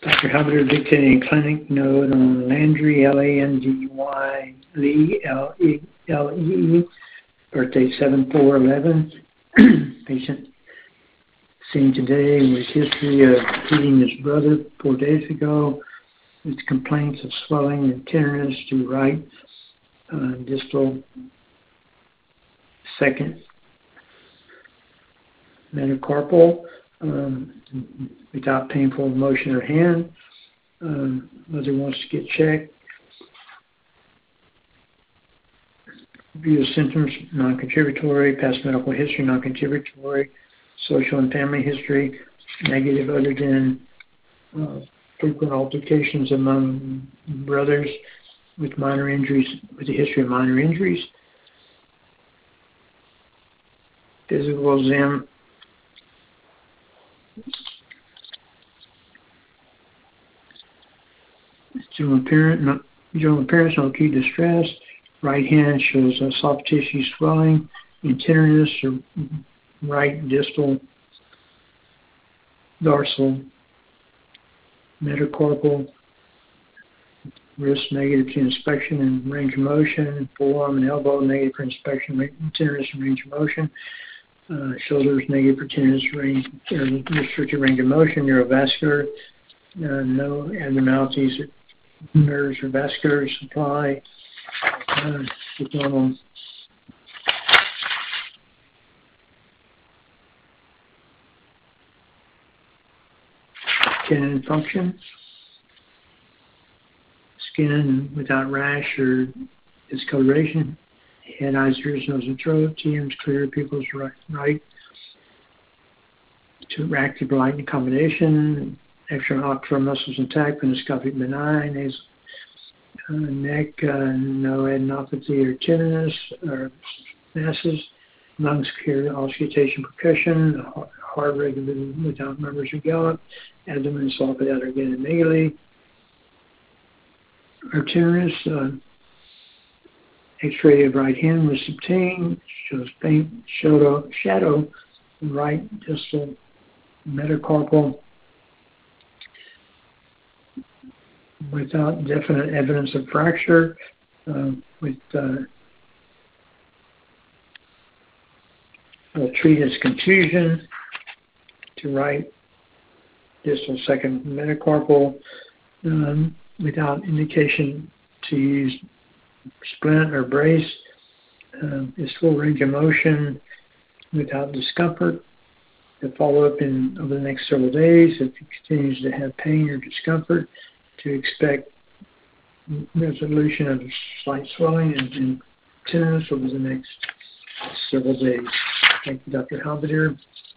Dr. Halberdier dictating a clinic note on Landry, Landy, Lee, Lee, birthday 7/4/11. Patient seen today with history of treating his brother 4 days ago with complaints of swelling and tenderness to right distal second metacarpal without painful motion or hand. Mother wants to get checked. View of symptoms, non-contributory. Past medical history, non-contributory. Social and family history, negative other than frequent altercations among brothers with minor injuries, with a history of minor injuries. Physical exam. General appearance, no acute distress. Right hand shows soft tissue swelling and tenderness, or right distal, dorsal, metacarpal. Wrist negative to inspection and range of motion. Forearm and elbow negative for inspection, tenderness and range of motion. Shoulders negative for tenderness, restricted range of motion. Neurovascular, no abnormalities, nerves or vascular supply. Normal. Skin and function. Skin without rash or discoloration. Head, eyes, ears, nose, and throat. TM's clear. Pupils right. To active light and accommodation. Extraocular muscles intact. Endoscopic benign. Neck, no adenopathy or tenderness or masses. Lungs clear. Auscultation, percussion. Heart regulated without murmurs or gallop. Abdomen soft without organomegaly. Arterius, X-ray of right hand was obtained. Shows faint shadow right distal metacarpal without definite evidence of fracture. With treat as contusion to right distal second metacarpal. Without indication to use splint or brace. Is full range of motion without discomfort. To follow up over the next several days, if he continues to have pain or discomfort, to expect resolution of slight swelling and tenderness over the next several days. Thank you, Dr. Halberdier.